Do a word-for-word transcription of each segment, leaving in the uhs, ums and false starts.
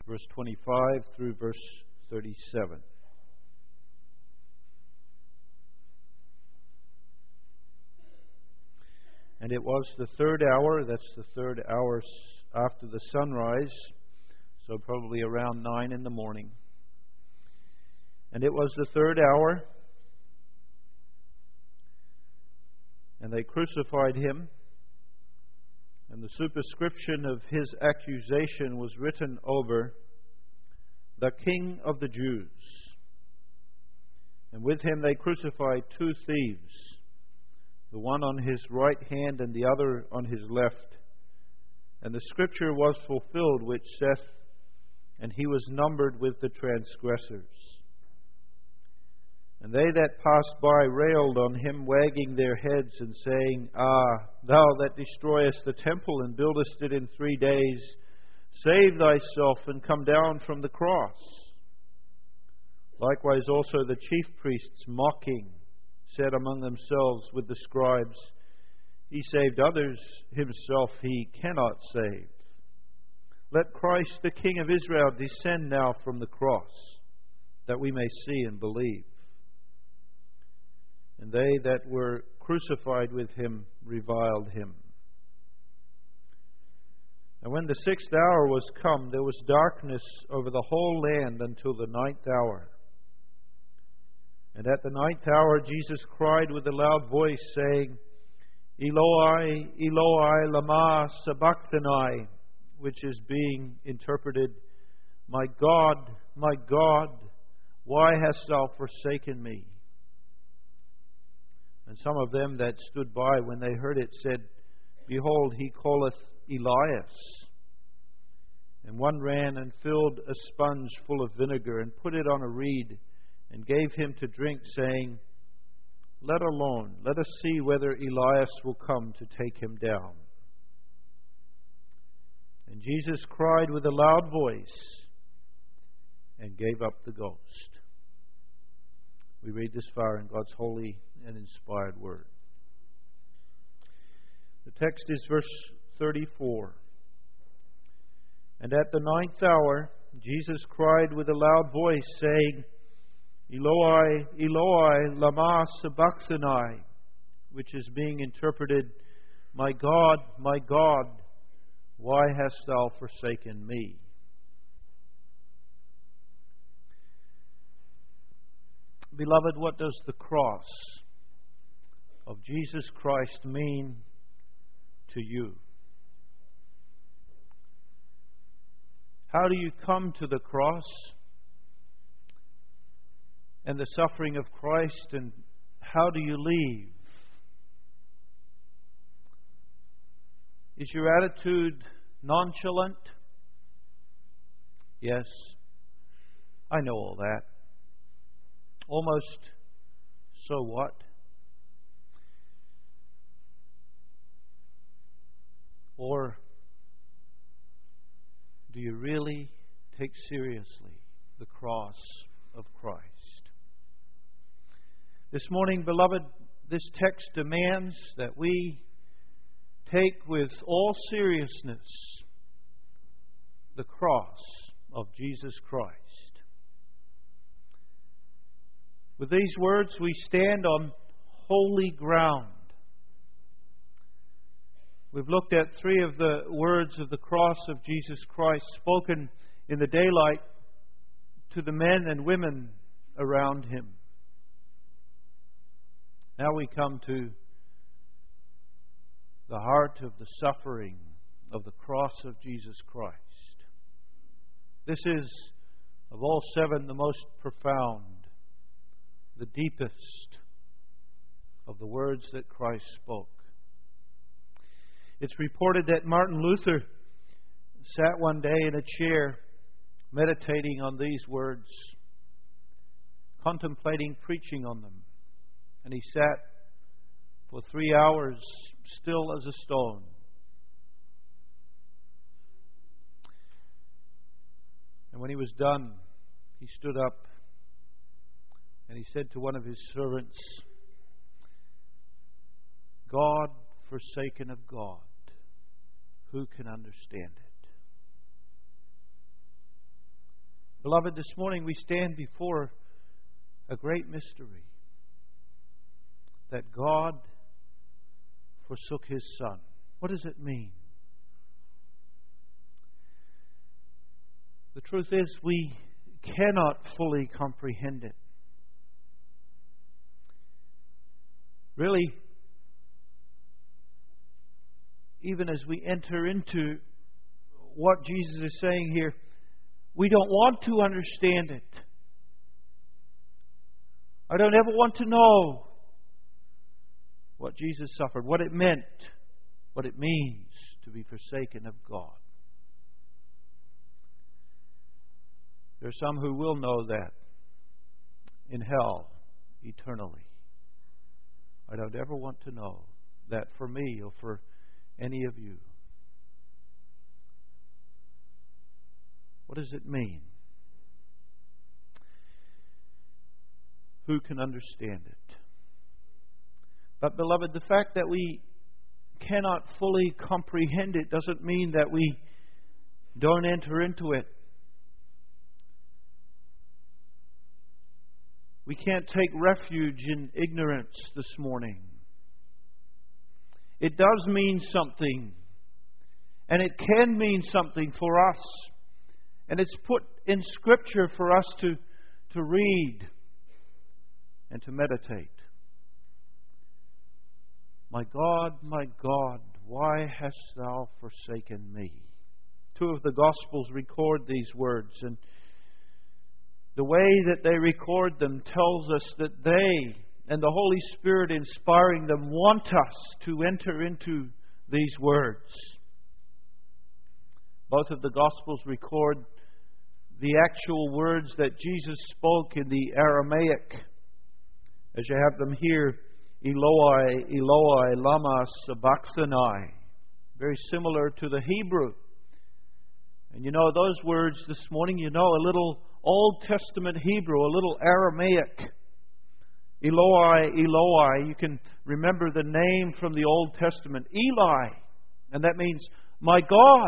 verse twenty-five through verse thirty-seven. And it was the third hour, that's the third hour after the sunrise, so probably around nine in the morning. And it was the third hour, and they crucified him, and the superscription of his accusation was written over, "The King of the Jews." And with him they crucified two thieves, the one on his right hand and the other on his left. And the scripture was fulfilled which saith, "And he was numbered with the transgressors." And they that passed by railed on him, wagging their heads and saying, "Ah, thou that destroyest the temple and buildest it in three days, save thyself and come down from the cross." Likewise also the chief priests, mocking, said among themselves with the scribes, "He saved others, himself he cannot save. Let Christ the King of Israel descend now from the cross, that we may see and believe." And they that were crucified with him reviled him. And when the sixth hour was come, there was darkness over the whole land until the ninth hour. And at the ninth hour Jesus cried with a loud voice, saying, "Eloi, Eloi, lama sabachthani," which is being interpreted, "My God, my God, why hast thou forsaken me?" And some of them that stood by when they heard it said, "Behold, he calleth Elias." And one ran and filled a sponge full of vinegar and put it on a reed and gave him to drink, saying, "Let alone, let us see whether Elias will come to take him down." And Jesus cried with a loud voice and gave up the ghost. We read this far in God's holy and inspired word. The text is verse thirty-four. And at the ninth hour, Jesus cried with a loud voice, saying, "Eloi, Eloi, lama sabachthani," which is being interpreted, "My God, my God, why hast thou forsaken me?" Beloved, what does the cross of Jesus Christ mean to you? How do you come to the cross and the suffering of Christ, and how do you leave? Is your attitude nonchalant? Yes, I know all that. Almost, so what? Or do you really take seriously the cross of Christ? This morning, beloved, this text demands that we take with all seriousness the cross of Jesus Christ. With these words, we stand on holy ground. We've looked at three of the words of the cross of Jesus Christ spoken in the daylight to the men and women around Him. Now we come to the heart of the suffering of the cross of Jesus Christ. This is, of all seven, the most profound, the deepest of the words that Christ spoke. It's reported that Martin Luther sat one day in a chair meditating on these words, contemplating preaching on them. And he sat for three hours still as a stone. And when he was done, he stood up and he said to one of his servants, "God forsaken of God, who can understand it?" Beloved, this morning we stand before a great mystery, that God forsook His Son. What does it mean? The truth is, we cannot fully comprehend it. Really, even as we enter into what Jesus is saying here, we don't want to understand it. I don't ever want to know what Jesus suffered, what it meant, what it means to be forsaken of God. There are some who will know that in hell eternally. I don't ever want to know that for me or for any of you. What does it mean? Who can understand it? But, beloved, the fact that we cannot fully comprehend it doesn't mean that we don't enter into it. We can't take refuge in ignorance this morning. It does mean something, and it can mean something for us. And it's put in Scripture for us to, to read and to meditate. My God, my God, why hast Thou forsaken me? Two of the Gospels record these words, and the way that they record them tells us that they and the Holy Spirit inspiring them want us to enter into these words. Both of the Gospels record the actual words that Jesus spoke in the Aramaic, as you have them here, Eloi, Eloi, lama sabachthani, very similar to the Hebrew. And you know those words this morning, you know a little Old Testament Hebrew, a little Aramaic. Eloi, Eloi, you can remember the name from the Old Testament, Eli, and that means my God.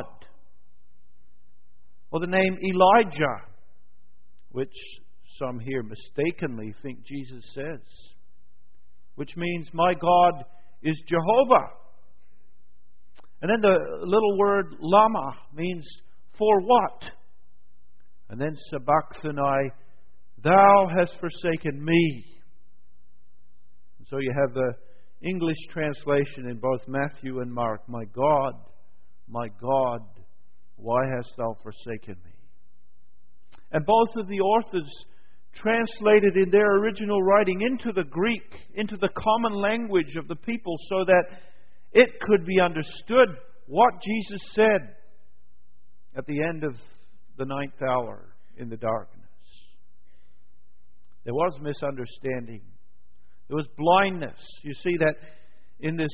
Or the name Elijah, which some here mistakenly think Jesus says, which means my God is Jehovah. And then the little word lama means for what? And then sabachthani, thou hast forsaken me. And so you have the English translation in both Matthew and Mark, my God, my God, why hast thou forsaken me? And both of the authors translated in their original writing into the Greek, into the common language of the people, so that it could be understood what Jesus said at the end of the ninth hour in the darkness. There was misunderstanding. There was blindness. You see that in this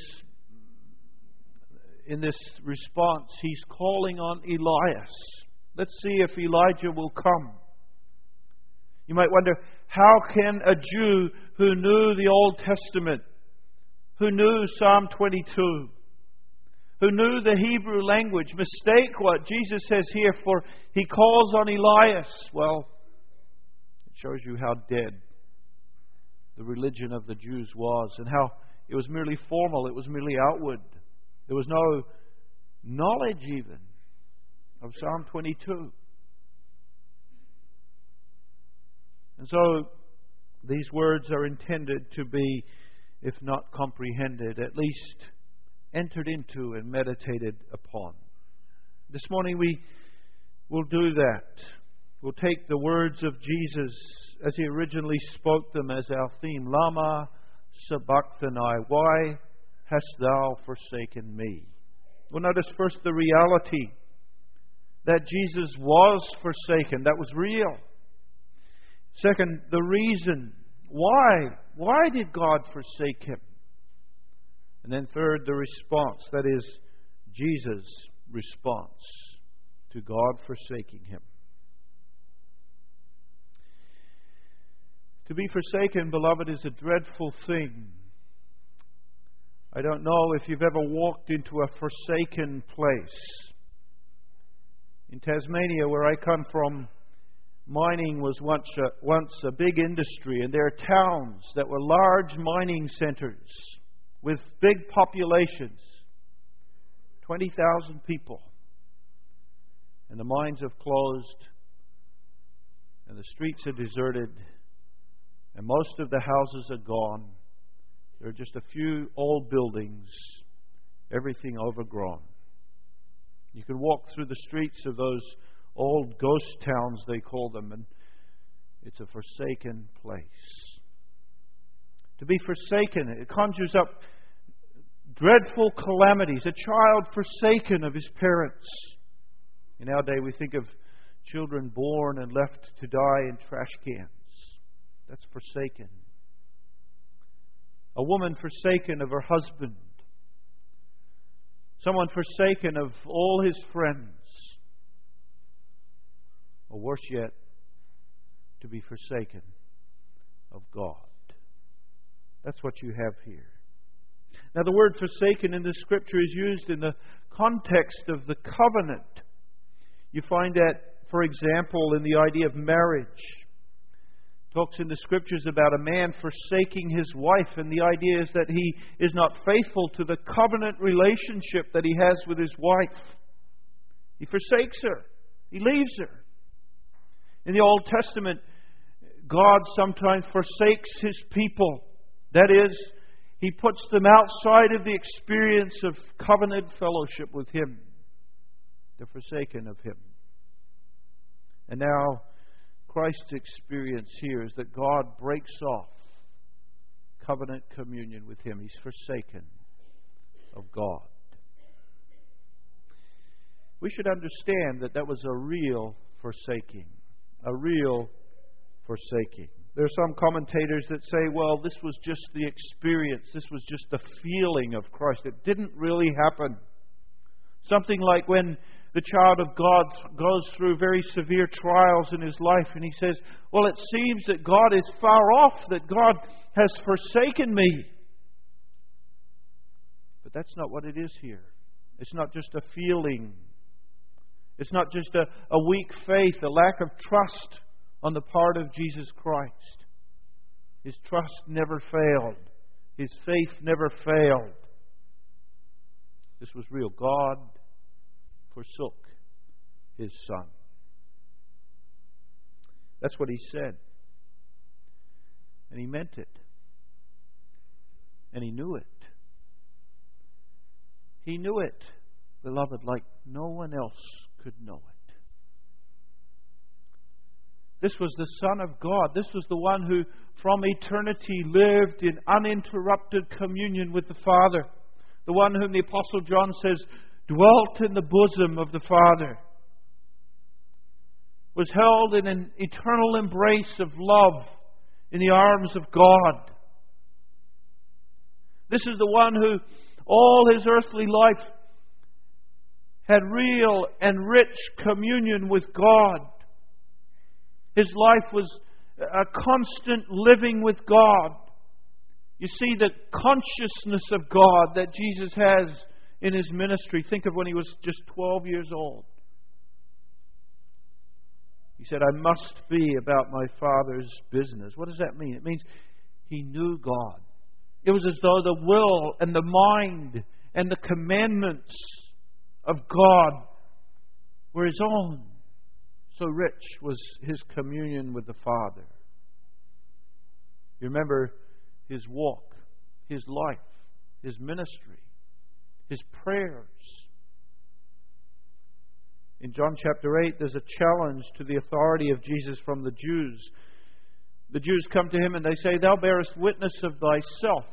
In this response, he's calling on Elias. Let's see if Elijah will come. You might wonder, how can a Jew who knew the Old Testament, who knew Psalm twenty-two, who knew the Hebrew language, mistake what Jesus says here, for he calls on Elias? Well, it shows you how dead the religion of the Jews was, and how it was merely formal, it was merely outward. There was no knowledge even of Psalm twenty-two. And so these words are intended to be, if not comprehended, at least entered into and meditated upon. This morning we will do that. We'll take the words of Jesus as He originally spoke them as our theme. Lama sabachthani, why hast thou forsaken me? Well, notice first the reality that Jesus was forsaken. That was real. Second, the reason. Why? Why did God forsake Him? And then third, the response. That is, Jesus' response to God forsaking Him. To be forsaken, beloved, is a dreadful thing. I don't know if you've ever walked into a forsaken place. In Tasmania, where I come from, Mining was once a, once a big industry, and there are towns that were large mining centers with big populations, twenty thousand people. And the mines have closed, and the streets are deserted, and most of the houses are gone. There are just a few old buildings, everything overgrown. You can walk through the streets of those old ghost towns, they call them, and it's a forsaken place. To be forsaken, it conjures up dreadful calamities. A child forsaken of his parents. In our day, we think of children born and left to die in trash cans. That's forsaken. A woman forsaken of her husband. Someone forsaken of all his friends. Or worse yet, to be forsaken of God. That's what you have here. Now, the word forsaken in the Scripture is used in the context of the covenant. You find that, for example, in the idea of marriage. It talks in the Scriptures about a man forsaking his wife, and the idea is that he is not faithful to the covenant relationship that he has with his wife. He forsakes her. He leaves her. In the Old Testament, God sometimes forsakes His people. That is, He puts them outside of the experience of covenant fellowship with Him. They're forsaken of Him. And now, Christ's experience here is that God breaks off covenant communion with Him. He's forsaken of God. We should understand that that was a real forsaking. A real forsaking. There are some commentators that say, well, this was just the experience. This was just the feeling of Christ. It didn't really happen. Something like when the child of God goes through very severe trials in his life and he says, well, it seems that God is far off, that God has forsaken me. But that's not what it is here. It's not just a feeling. It's not just a, a weak faith, a lack of trust on the part of Jesus Christ. His trust never failed. His faith never failed. This was real. God forsook His Son. That's what He said. And He meant it. And He knew it. He knew it, beloved, like no one else could know it. This was the Son of God. This was the one who from eternity lived in uninterrupted communion with the Father. The one whom the Apostle John says dwelt in the bosom of the Father. Was held in an eternal embrace of love in the arms of God. This is the one who all His earthly life had real and rich communion with God. His life was a constant living with God. You see the consciousness of God that Jesus has in His ministry. Think of when He was just twelve years old. He said, I must be about my Father's business. What does that mean? It means He knew God. It was as though the will and the mind and the commandments of God were His own. So rich was His communion with the Father. You remember His walk, His life, His ministry, His prayers. In John chapter eight, there's a challenge to the authority of Jesus from the Jews. The Jews come to Him and they say, Thou bearest witness of Thyself.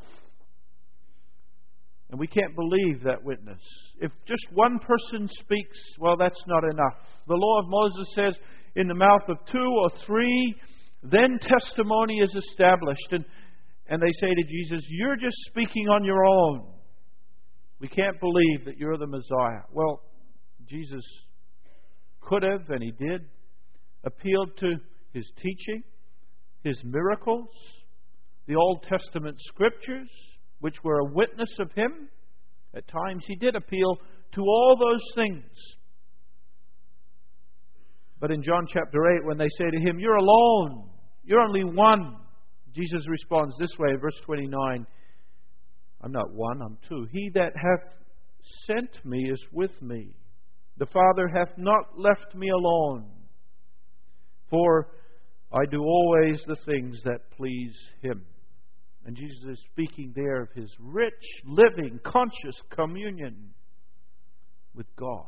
And we can't believe that witness. If just one person speaks, well, that's not enough. The law of Moses says, in the mouth of two or three, then testimony is established. And, and they say to Jesus, You're just speaking on your own. We can't believe that you're the Messiah. Well, Jesus could have, and He did, appealed to His teaching, His miracles, the Old Testament Scriptures, which were a witness of Him. At times He did appeal to all those things. But in John chapter eight, when they say to him, "You're alone, you're only one," Jesus responds this way in verse twenty-nine, "I'm not one, I'm two. He that hath sent me is with me. The Father hath not left me alone, for I do always the things that please Him." And Jesus is speaking there of His rich, living, conscious communion with God.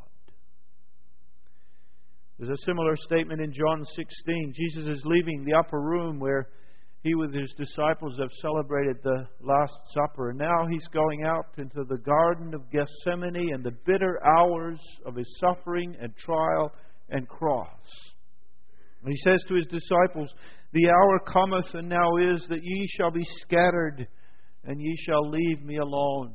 There's a similar statement in John sixteen. Jesus is leaving the upper room where He with His disciples have celebrated the Last Supper. And now He's going out into the Garden of Gethsemane and the bitter hours of His suffering and trial and cross. And He says to His disciples, "The hour cometh, and now is, that ye shall be scattered, and ye shall leave me alone."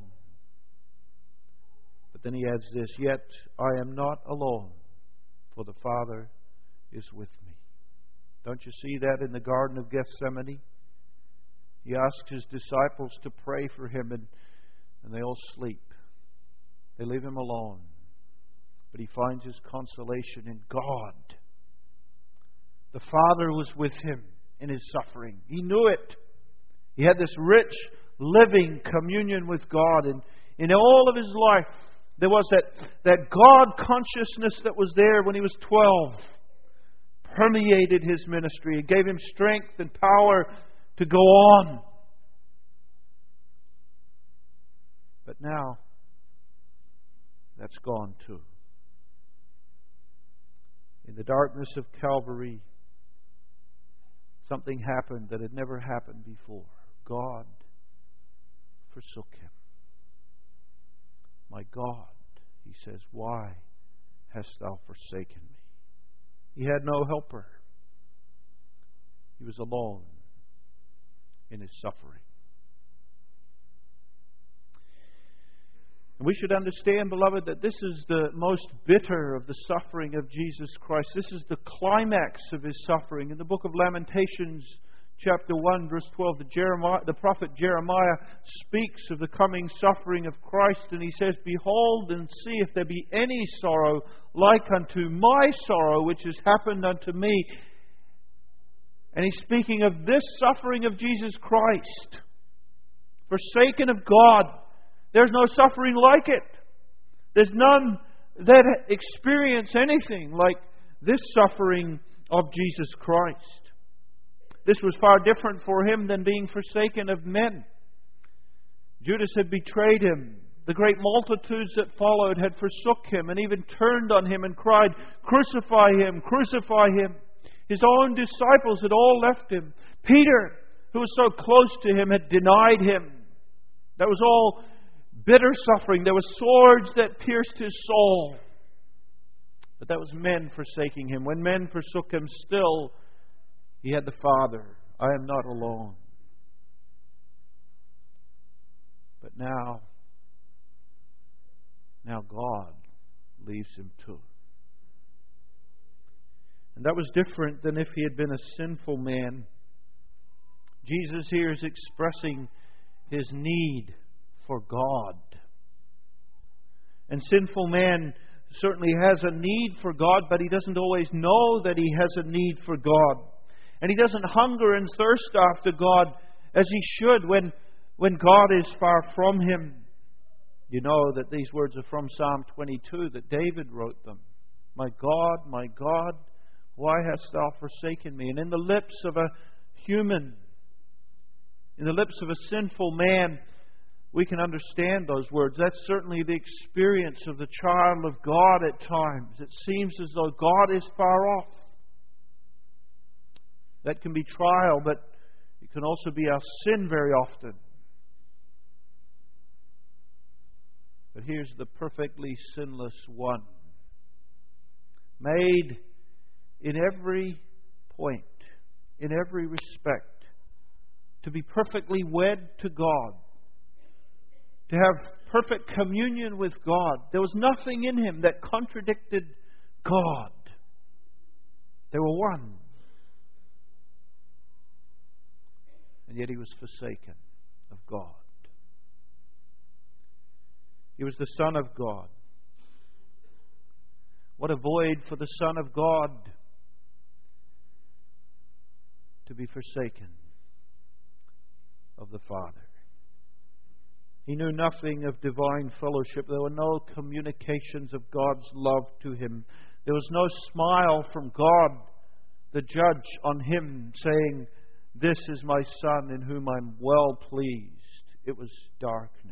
But then He adds this, "Yet I am not alone, for the Father is with me." Don't you see that in the Garden of Gethsemane? He asks His disciples to pray for Him, and, and they all sleep. They leave Him alone. But He finds His consolation in God. The Father was with Him in His suffering. He knew it. He had this rich, living communion with God. And in all of His life, there was that, that God consciousness that was there when He was twelve. Permeated His ministry. It gave Him strength and power to go on. But now, that's gone too. In the darkness of Calvary, something happened that had never happened before. God forsook Him. "My God," He says, "why hast Thou forsaken me?" He had no helper. He was alone in His suffering. And we should understand, beloved, that this is the most bitter of the suffering of Jesus Christ. This is the climax of His suffering. In the book of Lamentations, chapter one, verse twelve, the, Jeremiah, the prophet Jeremiah speaks of the coming suffering of Christ, and he says, "Behold and see if there be any sorrow like unto my sorrow, which has happened unto me." And he's speaking of this suffering of Jesus Christ. Forsaken of God. There's no suffering like it. There's none that experience anything like this suffering of Jesus Christ. This was far different for Him than being forsaken of men. Judas had betrayed Him. The great multitudes that followed had forsook Him and even turned on Him and cried, "Crucify Him! Crucify Him!" His own disciples had all left Him. Peter, who was so close to Him, had denied Him. That was all bitter suffering. There were swords that pierced His soul. But that was men forsaking Him. When men forsook Him, still He had the Father. "I am not alone." But now, now God leaves Him too. And that was different than if He had been a sinful man. Jesus here is expressing His need for God. And sinful man certainly has a need for God, but he doesn't always know that he has a need for God. And he doesn't hunger and thirst after God as he should when, when God is far from him. You know that these words are from Psalm twenty-two, that David wrote them. "My God, my God, why hast Thou forsaken me?" And in the lips of a human, in the lips of a sinful man, we can understand those words. That's certainly the experience of the child of God at times. It seems as though God is far off. That can be trial, but it can also be our sin very often. But here's the perfectly sinless one, made in every point, in every respect, to be perfectly wed to God, to have perfect communion with God. There was nothing in Him that contradicted God. They were one. And yet He was forsaken of God. He was the Son of God. What a void for the Son of God to be forsaken of the Father. He knew nothing of divine fellowship. There were no communications of God's love to him. There was no smile from God, the judge, on him saying, "This is my Son in whom I'm well pleased." It was darkness.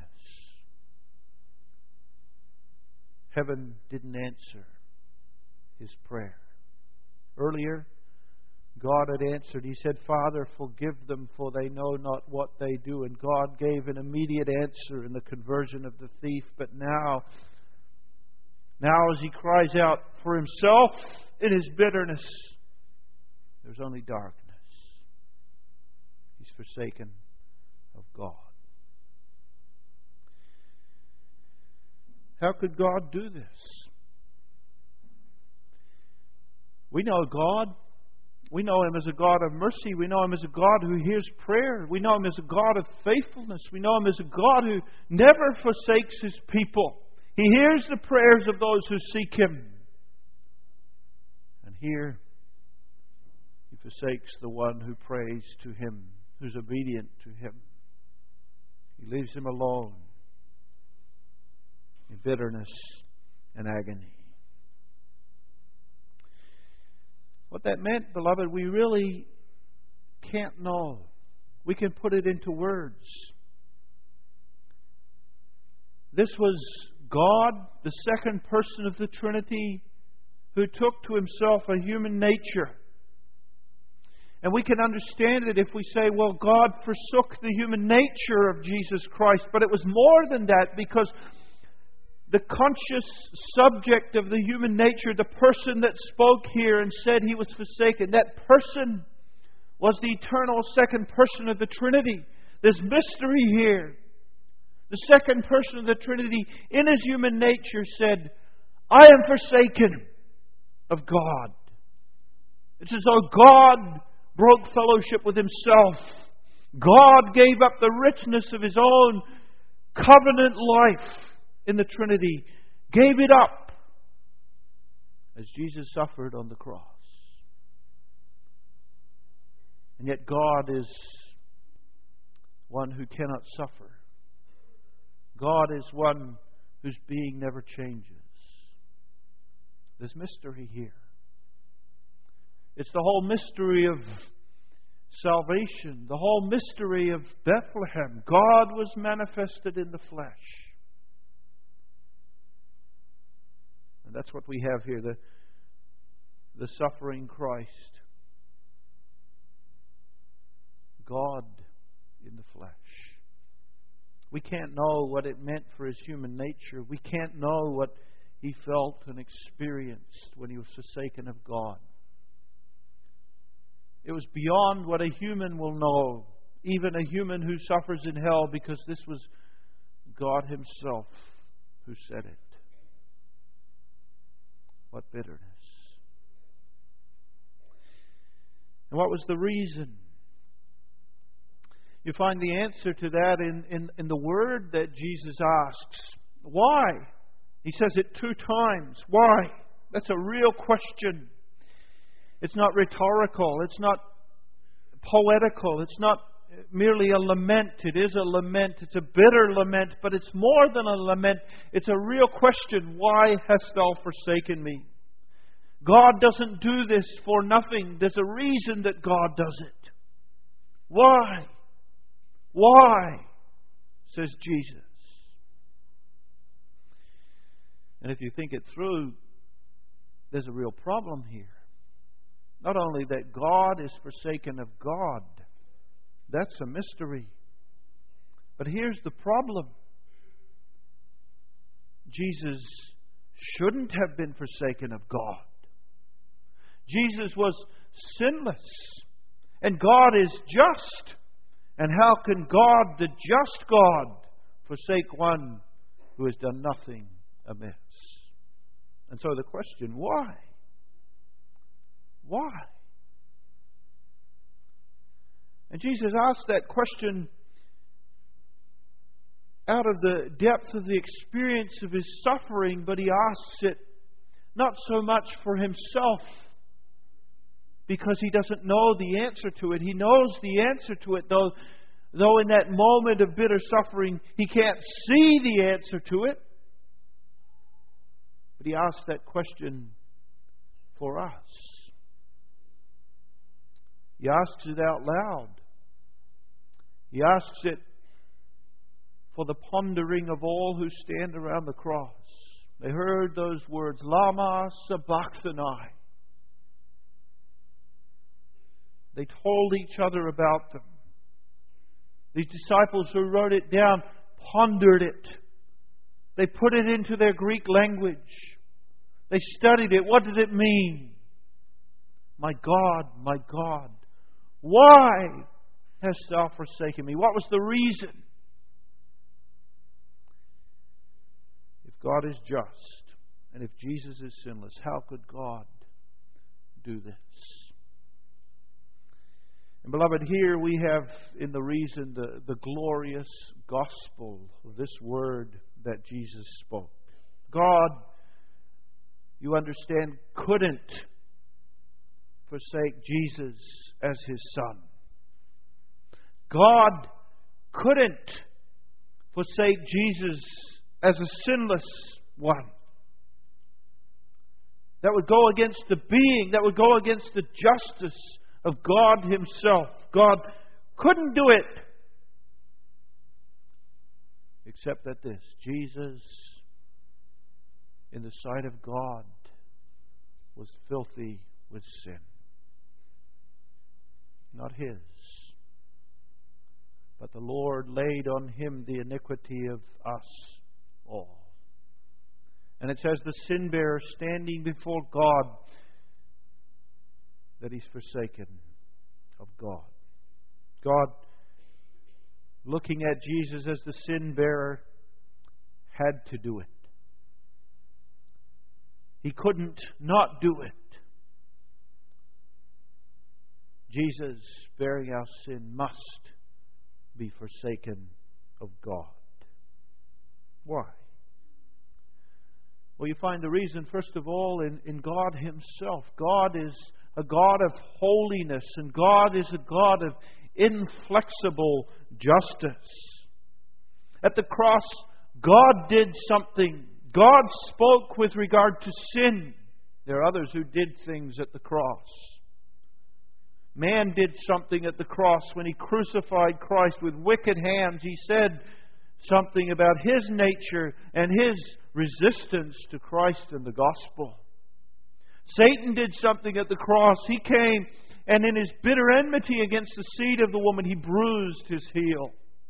Heaven didn't answer his prayer. Earlier, God had answered. He said, "Father, forgive them, for they know not what they do." And God gave an immediate answer in the conversion of the thief. But now, now as he cries out for himself in his bitterness, there's only darkness. He's forsaken of God. How could God do this? We know God. We know Him as a God of mercy. We know Him as a God who hears prayer. We know Him as a God of faithfulness. We know Him as a God who never forsakes His people. He hears the prayers of those who seek Him. And here, He forsakes the one who prays to Him, who's obedient to Him. He leaves him alone in bitterness and agony. What that meant, beloved, we really can't know. We can put it into words. This was God, the second person of the Trinity, who took to Himself a human nature. And we can understand it if we say, well, God forsook the human nature of Jesus Christ. But it was more than that, because the conscious subject of the human nature, the person that spoke here and said He was forsaken, that person was the eternal second person of the Trinity. There's mystery here. The second person of the Trinity, in His human nature, said, "I am forsaken of God." It's as though God broke fellowship with Himself. God gave up the richness of His own covenant life in the Trinity, gave it up as Jesus suffered on the cross. And yet God is one who cannot suffer. God is one whose being never changes. There's mystery here. It's the whole mystery of salvation, the whole mystery of Bethlehem. God was manifested in the flesh. And that's what we have here, the, the suffering Christ. God in the flesh. We can't know what it meant for His human nature. We can't know what He felt and experienced when He was forsaken of God. It was beyond what a human will know, even a human who suffers in hell, because this was God Himself who said it. What bitterness. And what was the reason? You find the answer to that in, in, in the word that Jesus asks. Why? He says it two times. Why? That's a real question. It's not rhetorical. It's not poetical. It's not merely a lament. It is a lament. It's a bitter lament, but it's more than a lament. It's a real question. Why hast thou forsaken me? God doesn't do this for nothing. There's a reason that God does it. Why? Why? Says Jesus. And if you think it through, there's a real problem here. Not only that God is forsaken of God, that's a mystery. But here's the problem. Jesus shouldn't have been forsaken of God. Jesus was sinless, and God is just. And how can God, the just God, forsake one who has done nothing amiss? And so the question, why? Why? And Jesus asked that question out of the depth of the experience of His suffering, but He asks it not so much for Himself, because he doesn't know the answer to it. He knows the answer to it, though, though in that moment of bitter suffering, he can't see the answer to it. But he asks that question for us. He asks it out loud. He asks it for the pondering of all who stand around the cross. They heard those words, Lama Sabachthani. They told each other about them. These disciples who wrote it down pondered it. They put it into their Greek language. They studied it. What did it mean? My God, my God, why hast thou forsaken me? What was the reason? If God is just and if Jesus is sinless, how could God do this? And beloved, here we have in the reason the, the glorious gospel of this word that Jesus spoke. God, you understand, couldn't forsake Jesus as His Son. God couldn't forsake Jesus as a sinless one. That would go against the being, that would go against the justice of God Himself. God couldn't do it. Except that this, Jesus, in the sight of God, was filthy with sin. Not His. But the Lord laid on Him the iniquity of us all. And it says the sin bearer standing before God, that he's forsaken of God. God, looking at Jesus as the sin bearer, had to do it. He couldn't not do it. Jesus, bearing our sin, must be forsaken of God. Why? Well, you find the reason, first of all, in, in God Himself. God is a God of holiness, and God is a God of inflexible justice. At the cross, God did something. God spoke with regard to sin. There are others who did things at the cross. Man did something at the cross when He crucified Christ with wicked hands. He said something about His nature and His resistance to Christ and the gospel. Satan did something at the cross. He came and in his bitter enmity against the seed of the woman, he bruised His heel.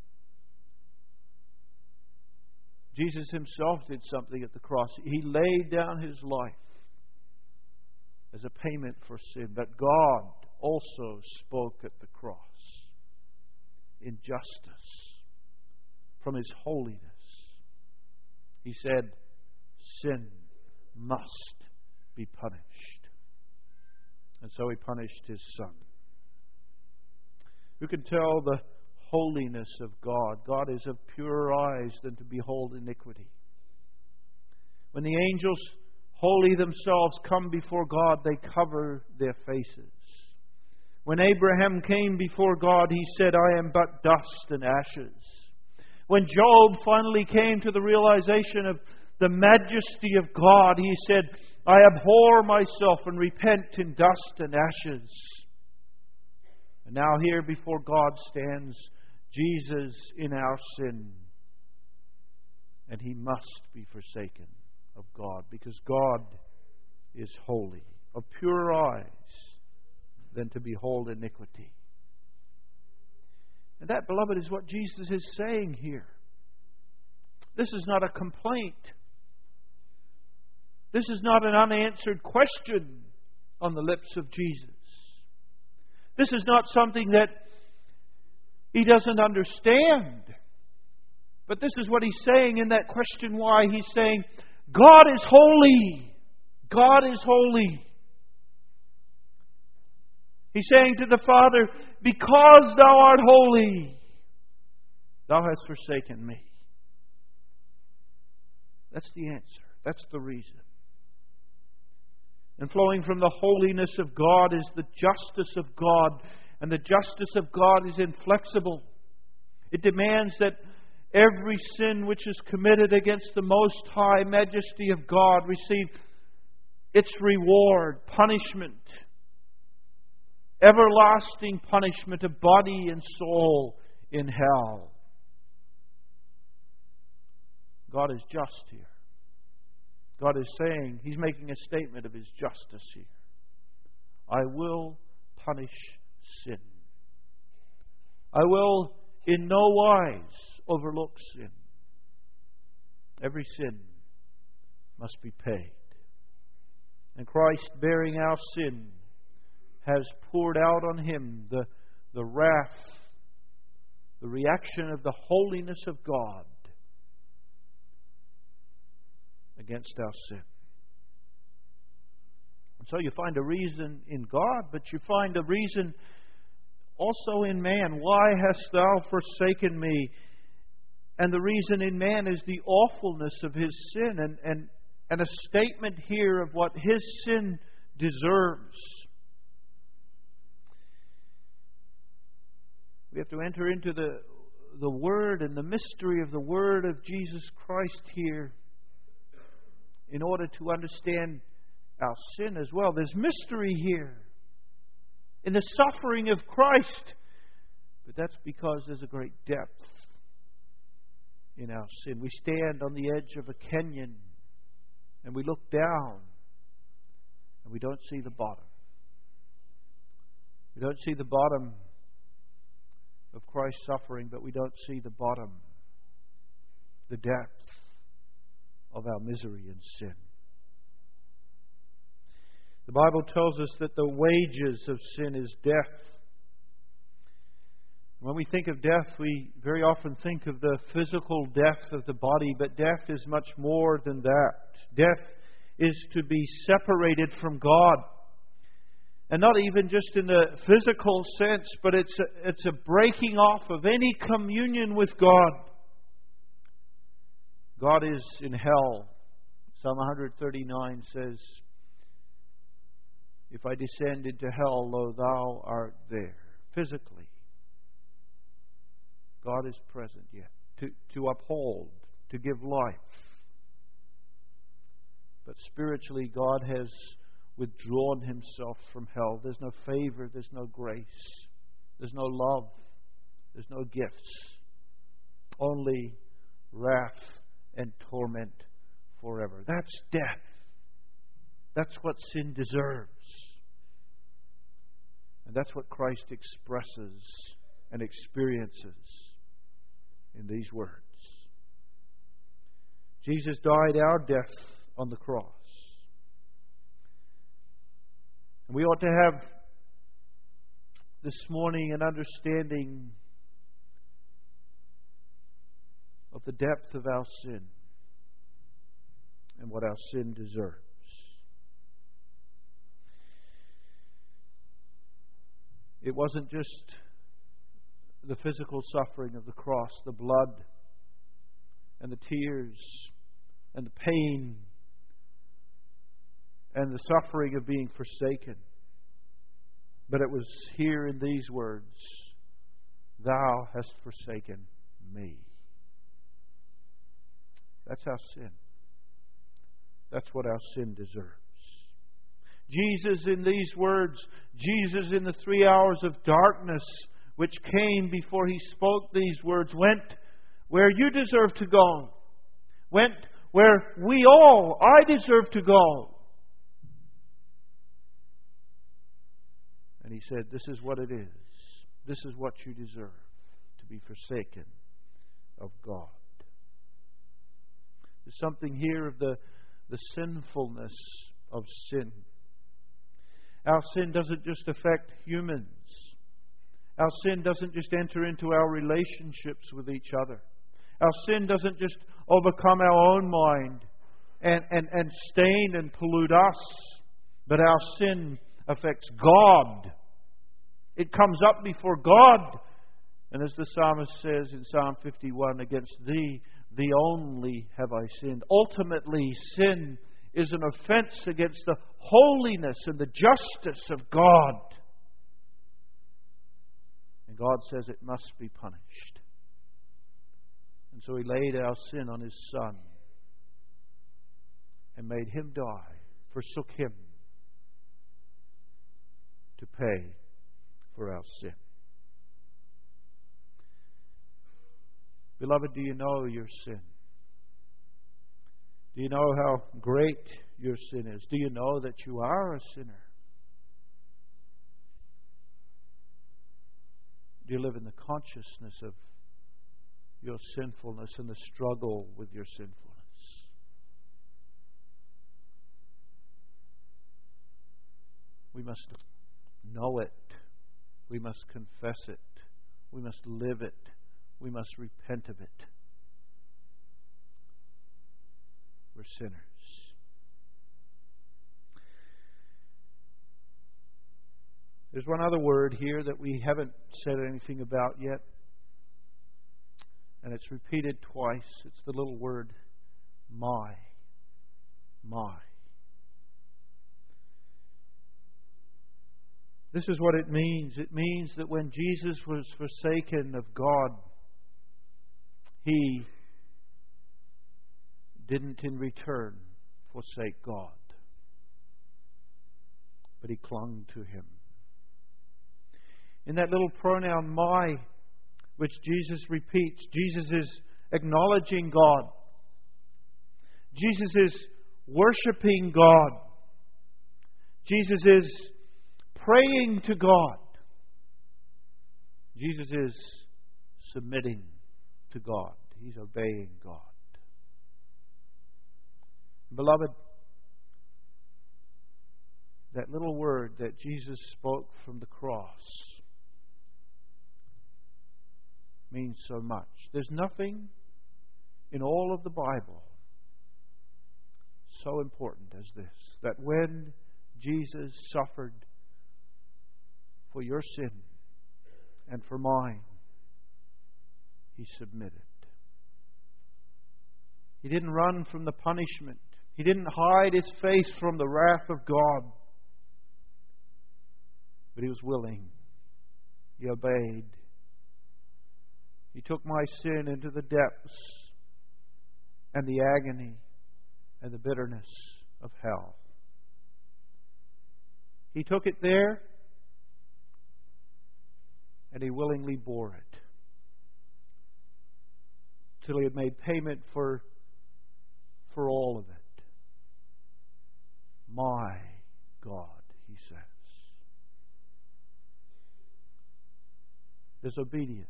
Jesus Himself did something at the cross. He laid down His life as a payment for sin. But God also spoke at the cross in justice from His holiness. He said, sin must be punished. And so He punished His Son. Who can tell the holiness of God? God is of purer eyes than to behold iniquity. When the angels, holy themselves, come before God, they cover their faces. When Abraham came before God, he said, I am but dust and ashes. When Job finally came to the realization of the majesty of God, he said, I abhor myself and repent in dust and ashes. And now here before God stands Jesus in our sin. And He must be forsaken of God, because God is holy, of purer eyes than to behold iniquity. And that, beloved, is what Jesus is saying here. This is not a complaint. This is not an unanswered question on the lips of Jesus. This is not something that He doesn't understand. But this is what He's saying in that question why. He's saying, God is holy. God is holy. He's saying to the Father, because Thou art holy, Thou hast forsaken me. That's the answer. That's the reason. And flowing from the holiness of God is the justice of God. And the justice of God is inflexible. It demands that every sin which is committed against the most high majesty of God receive its reward, punishment, everlasting punishment of body and soul in hell. God is just here. God is saying, He's making a statement of His justice here. I will punish sin. I will in no wise overlook sin. Every sin must be paid. And Christ, bearing our sin, has poured out on Him the, the wrath, the reaction of the holiness of God against our sin. And so you find a reason in God, but you find a reason also in man. Why hast thou forsaken me? And the reason in man is the awfulness of his sin, and, and, and a statement here of what his sin deserves. We have to enter into the, the Word and the mystery of the Word of Jesus Christ here in order to understand our sin as well. There's mystery here in the suffering of Christ, but that's because there's a great depth in our sin. We stand on the edge of a canyon and we look down and we don't see the bottom. We don't see the bottom of Christ's suffering, but we don't see the bottom, the depth of our misery and sin. The Bible tells us that the wages of sin is death. When we think of death, we very often think of the physical death of the body, but death is much more than that. Death is to be separated from God. And not even just in the physical sense, but it's a, it's a breaking off of any communion with God. God is in hell. Psalm one thirty-nine says, if I descend into hell, lo, thou art there. Physically, God is present yet to, to uphold, to give life. But spiritually, God has withdrawn Himself from hell. There's no favor, there's no grace, there's no love, there's no gifts. Only wrath and torment forever. That's death. That's what sin deserves. And that's what Christ expresses and experiences in these words. Jesus died our death on the cross. And we ought to have this morning an understanding of the depth of our sin and what our sin deserves. It wasn't just the physical suffering of the cross, the blood and the tears and the pain and the suffering of being forsaken. But it was here in these words, thou hast forsaken me. That's our sin. That's what our sin deserves. Jesus in these words, Jesus in the three hours of darkness which came before He spoke these words, went where you deserve to go. Went where we all, I deserve to go. And He said, this is what it is. This is what you deserve, to be forsaken of God. There's something here of the, the sinfulness of sin. Our sin doesn't just affect humans. Our sin doesn't just enter into our relationships with each other. Our sin doesn't just overcome our own mind and, and, and stain and pollute us. But our sin affects God. It comes up before God. And as the psalmist says in Psalm fifty-one, against Thee, Thee only have I sinned. Ultimately, sin is an offense against the holiness and the justice of God. And God says it must be punished. And so He laid our sin on His Son and made Him die, forsook Him to pay for our sin. Beloved, do you know your sin? Do you know how great your sin is? Do you know that you are a sinner? Do you live in the consciousness of your sinfulness and the struggle with your sinfulness? We must know it. We must confess it. We must live it. We must repent of it. We're sinners. There's one other word here that we haven't said anything about yet. And it's repeated twice. It's the little word, my. My. This is what it means. It means that when Jesus was forsaken of God, He didn't in return forsake God, but He clung to Him. In that little pronoun, my, which Jesus repeats, Jesus is acknowledging God. Jesus is worshiping God. Jesus is praying to God. Jesus is submitting to God. He's obeying God. Beloved, that little word that Jesus spoke from the cross means so much. There's nothing in all of the Bible so important as this, that when Jesus suffered for your sin and for mine, He submitted. He didn't run from the punishment. He didn't hide His face from the wrath of God. But He was willing. He obeyed. He took my sin into the depths and the agony and the bitterness of hell. He took it there and He willingly bore it till He had made payment for, for all of it. My God, He says. There's obedience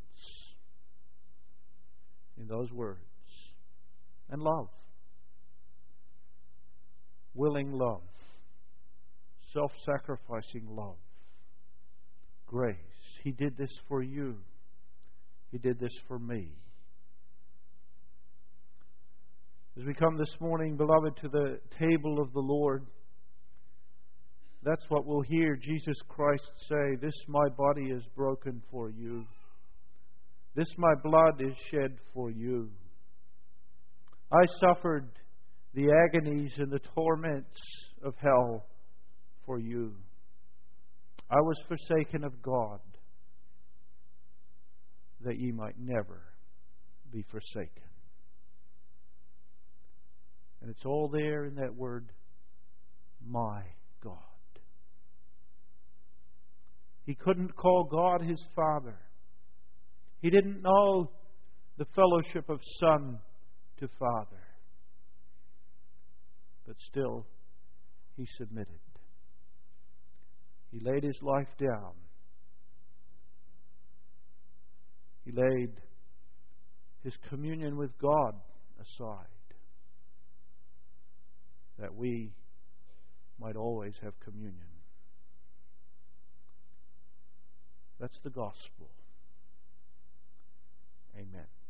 in those words. And love. Willing love. Self-sacrificing love. Grace. He did this for you. He did this for me. As we come this morning, beloved, to the table of the Lord, that's what we'll hear Jesus Christ say, "This my body is broken for you. This my blood is shed for you. I suffered the agonies and the torments of hell for you. I was forsaken of God, that ye might never be forsaken." And it's all there in that word, my God. He couldn't call God His Father. He didn't know the fellowship of Son to Father. But still, He submitted. He laid His life down. He laid His communion with God aside, that we might always have communion. That's the gospel. Amen.